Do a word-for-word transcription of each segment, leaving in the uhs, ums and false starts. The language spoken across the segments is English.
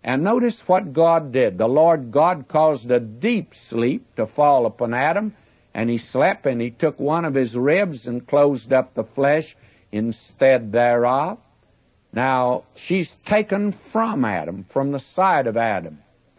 And notice what God did. The Lord God caused a deep sleep to fall upon Adam, and he slept, and he took one of his ribs and closed up the flesh instead thereof. Now, she's taken from Adam, from the side of Adam.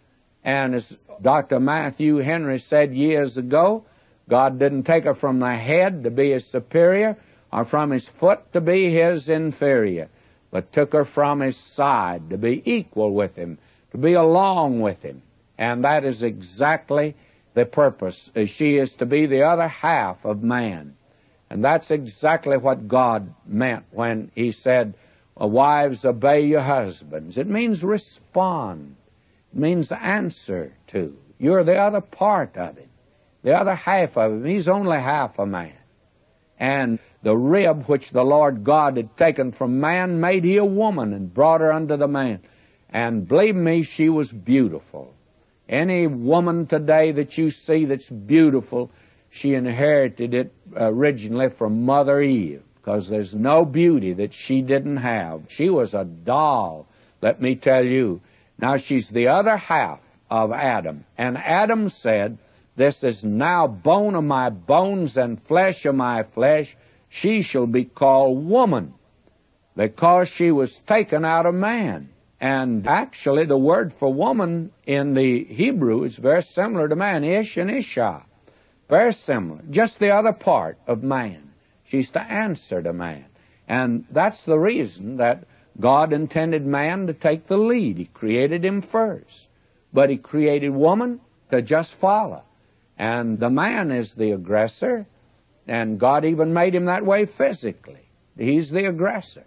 And as Doctor Matthew Henry said years ago, God didn't take her from the head to be his superior, or from his foot to be his inferior, but took her from his side to be equal with him, to be along with him. And that is exactly the purpose. She is to be the other half of man. And that's exactly what God meant when he said, wives, obey your husbands. It means respond. It means answer to. You're the other part of him, the other half of him. He's only half a man. And the rib which the Lord God had taken from man made he a woman and brought her unto the man. And believe me, she was beautiful. Any woman today that you see that's beautiful, she inherited it originally from Mother Eve, because there's no beauty that she didn't have. She was a doll, let me tell you. Now she's the other half of Adam. And Adam said, this is now bone of my bones and flesh of my flesh. She shall be called woman, because she was taken out of man. And actually the word for woman in the Hebrew is very similar to man, ish and isha. Very similar, just the other part of man. She's to answer to man. And that's the reason that God intended man to take the lead. He created him first. But he created woman to just follow. And the man is the aggressor, and God even made him that way physically. He's the aggressor.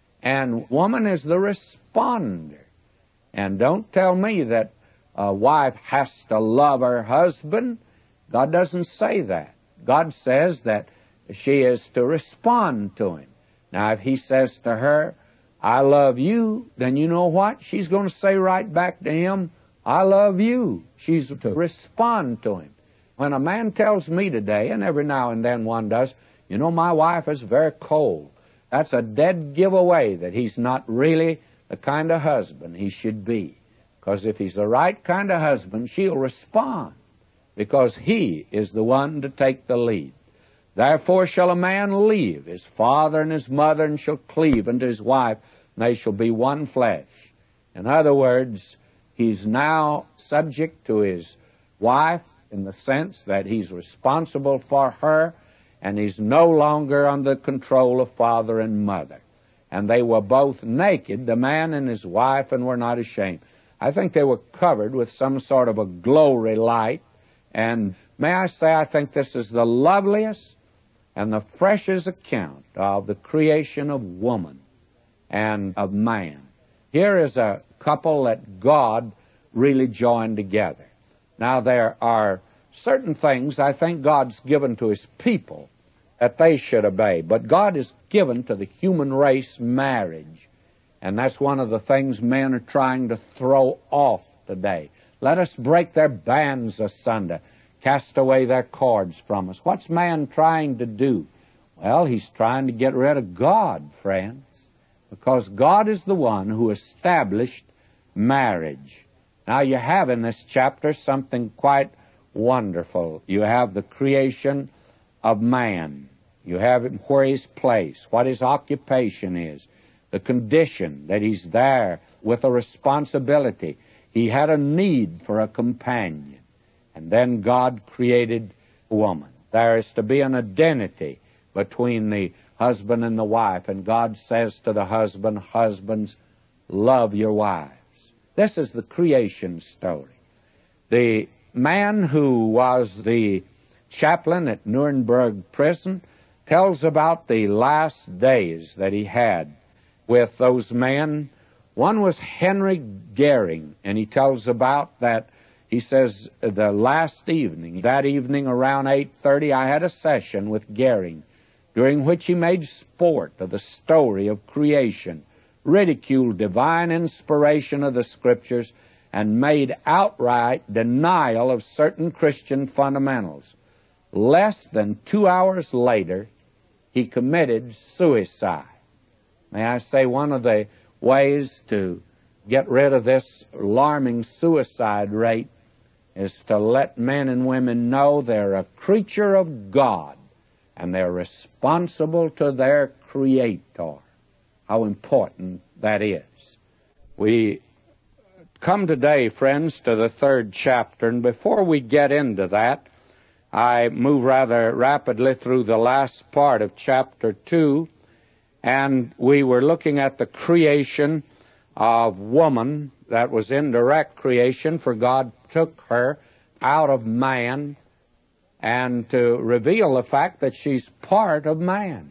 And woman is the responder. And don't tell me that a wife has to love her husband. God doesn't say that. God says that she is to respond to him. Now, if he says to her, I love you, then you know what? She's going to say right back to him, I love you. She's to respond to him. When a man tells me today, and every now and then one does, you know, my wife is very cold, that's a dead giveaway that he's not really the kind of husband he should be. Because if he's the right kind of husband, she'll respond, because he is the one to take the lead. Therefore shall a man leave his father and his mother, and shall cleave unto his wife, and they shall be one flesh. In other words, he's now subject to his wife in the sense that he's responsible for her, and he's no longer under control of father and mother. And they were both naked, the man and his wife, and were not ashamed. I think they were covered with some sort of a glory light. And may I say, I think this is the loveliest and the freshest account of the creation of woman and of man. Here is a couple that God really joined together. Now, there are certain things I think God's given to his people that they should obey. But God has given to the human race marriage. And that's one of the things men are trying to throw off today. Let us break their bands asunder. Cast away their cords from us. What's man trying to do? Well, he's trying to get rid of God, friends. Because God is the one who established marriage. Now, you have in this chapter something quite wonderful. You have the creation of man. You have where he's placed, what his occupation is, the condition that he's there with a responsibility. He had a need for a companion. And then God created woman. There is to be an identity between the husband and the wife. And God says to the husband, husbands, love your wives. This is the creation story. The man who was the chaplain at Nuremberg prison tells about the last days that he had with those men. One was Henry Goering, and he tells about that. He says, the last evening, that evening around eight thirty, I had a session with Goering, during which he made sport of the story of creation, ridiculed divine inspiration of the Scriptures, and made outright denial of certain Christian fundamentals. Less than two hours later, he committed suicide. May I say, one of the ways to get rid of this alarming suicide rate is to let men and women know they're a creature of God and they're responsible to their Creator. How important that is. We come today, friends, to the third chapter, and before we get into that, I move rather rapidly through the last part of chapter two, and we were looking at the creation of woman. That was indirect creation, for God took her out of man and to reveal the fact that she's part of man.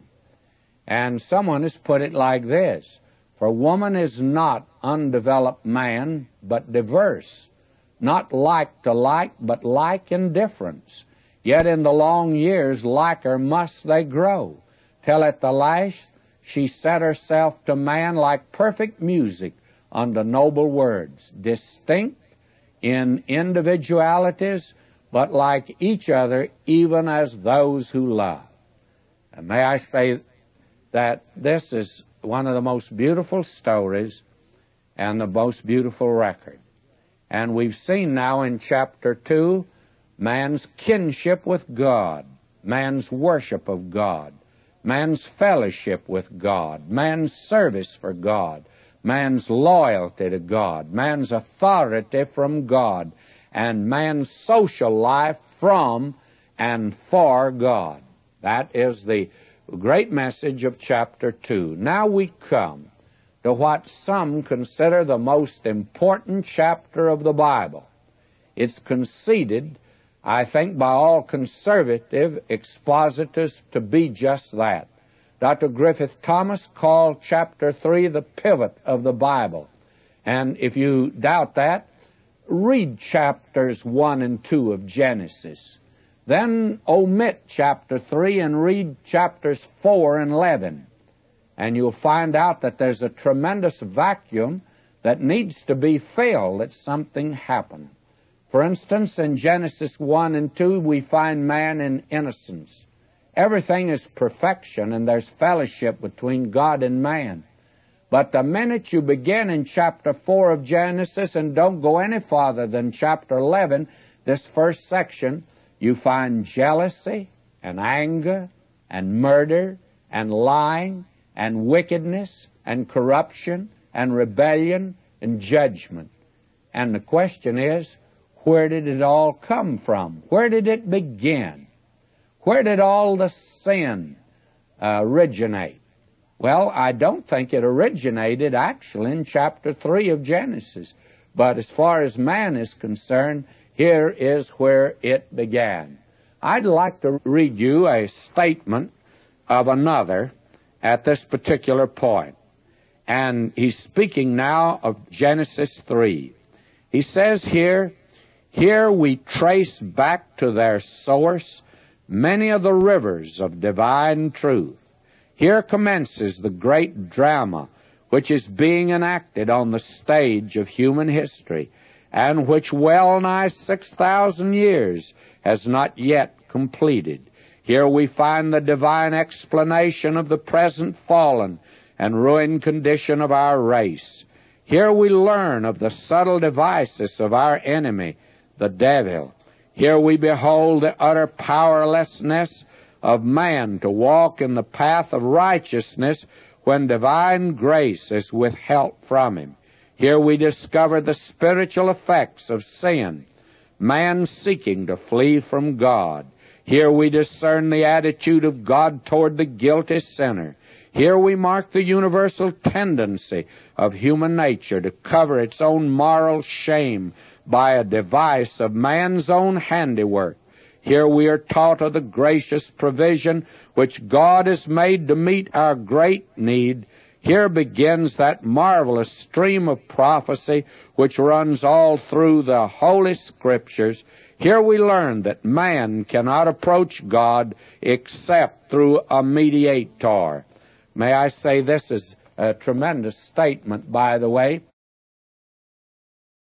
And someone has put it like this: for woman is not undeveloped man, but diverse, not like to like, but like in difference. Yet in the long years, like her must they grow, till at the last she set herself to man like perfect music unto noble words, distinct in individualities, but like each other, even as those who love. And may I say that this is one of the most beautiful stories and the most beautiful record. And we've seen now in chapter two man's kinship with God, man's worship of God, man's fellowship with God, man's service for God, man's loyalty to God, man's authority from God, and man's social life from and for God. That is the great message of chapter two. Now we come to what some consider the most important chapter of the Bible. It's conceded, I think, by all conservative expositors to be just that. Doctor Griffith Thomas called chapter three the pivot of the Bible. And if you doubt that, read chapters one and two of Genesis. Then omit chapter three and read chapters four and eleven. And you'll find out that there's a tremendous vacuum that needs to be filled, that something happened. For instance, in Genesis one and two, we find man in innocence. Everything is perfection, and there's fellowship between God and man. But the minute you begin in chapter four of Genesis and don't go any farther than chapter eleven, this first section, you find jealousy and anger and murder and lying and wickedness and corruption and rebellion and judgment. And the question is, where did it all come from? Where did it begin? Where did all the sin uh, originate? Well, I don't think it originated actually in chapter three of Genesis. But as far as man is concerned, here is where it began. I'd like to read you a statement of another at this particular point. And he's speaking now of Genesis three. He says here, here we trace back to their source many of the rivers of divine truth. Here commences the great drama which is being enacted on the stage of human history, and which well nigh six thousand years has not yet completed. Here we find the divine explanation of the present fallen and ruined condition of our race. Here we learn of the subtle devices of our enemy, the devil. Here we behold the utter powerlessness of man to walk in the path of righteousness when divine grace is withheld from him. Here we discover the spiritual effects of sin, man seeking to flee from God. Here we discern the attitude of God toward the guilty sinner. Here we mark the universal tendency of human nature to cover its own moral shame by a device of man's own handiwork. Here we are taught of the gracious provision which God has made to meet our great need. Here begins that marvelous stream of prophecy which runs all through the Holy Scriptures. Here we learn that man cannot approach God except through a mediator. May I say this is a tremendous statement, by the way.